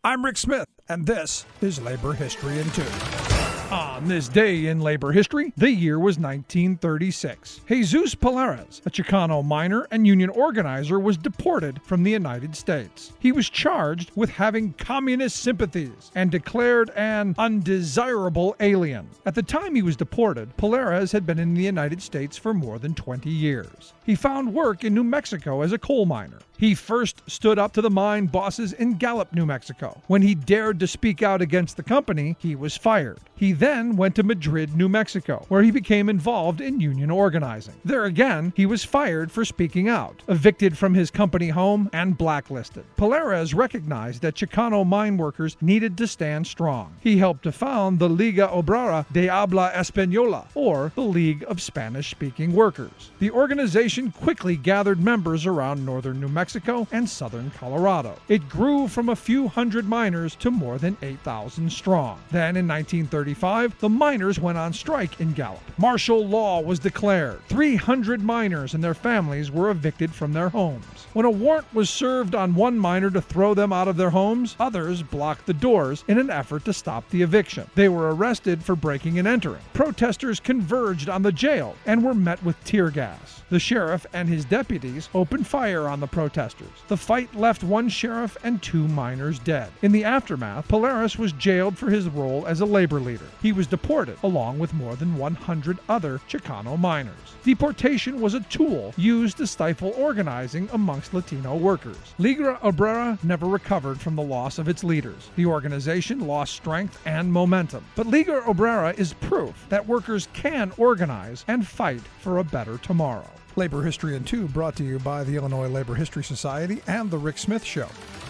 I'm Rick Smith, and this is Labor History in 2. On this day in labor history, the year was 1936. Jesus Polares, a Chicano miner and union organizer, was deported from the United States. He was charged with having communist sympathies and declared an undesirable alien. At the time he was deported, Polares had been in the United States for more than 20 years. He found work in New Mexico as a coal miner. He first stood up to the mine bosses in Gallup, New Mexico. When he dared to speak out against the company, he was fired. He then went to Madrid, New Mexico, where he became involved in union organizing. There again, he was fired for speaking out, evicted from his company home, and blacklisted. Polares recognized that Chicano mine workers needed to stand strong. He helped to found the Liga Obrera de Habla Española, or the League of Spanish-Speaking Workers. The organization quickly gathered members around northern New Mexico and southern Colorado. It grew from a few hundred miners to more than 8,000 strong. Then in 1935, the miners went on strike in Gallup. Martial law was declared. 300 miners and their families were evicted from their homes. When a warrant was served on one miner to throw them out of their homes, others blocked the doors in an effort to stop the eviction. They were arrested for breaking and entering. Protesters converged on the jail and were met with tear gas. The sheriff and his deputies opened fire on the protesters. The fight left one sheriff and 2 miners dead. In the aftermath, Polares was jailed for his role as a labor leader. He was deported, along with more than 100 other Chicano miners. Deportation was a tool used to stifle organizing amongst Latino workers. Liga Obrera never recovered from the loss of its leaders. The organization lost strength and momentum. But Liga Obrera is proof that workers can organize and fight for a better tomorrow. Labor History in 2 brought to you by the Illinois Labor History Society and The Rick Smith Show.